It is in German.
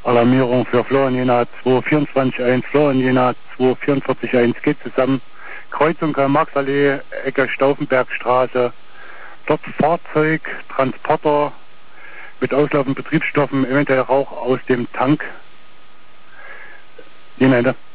Alarmierung für Florian Jena 224-1, Florian Jena 244-1, geht zusammen. Kreuzung Karl-Marx-Allee, Ecke Stauffenbergstraße. Dort Fahrzeug, Transporter mit auslaufenden Betriebsstoffen, eventuell Rauch aus dem Tank. Jena,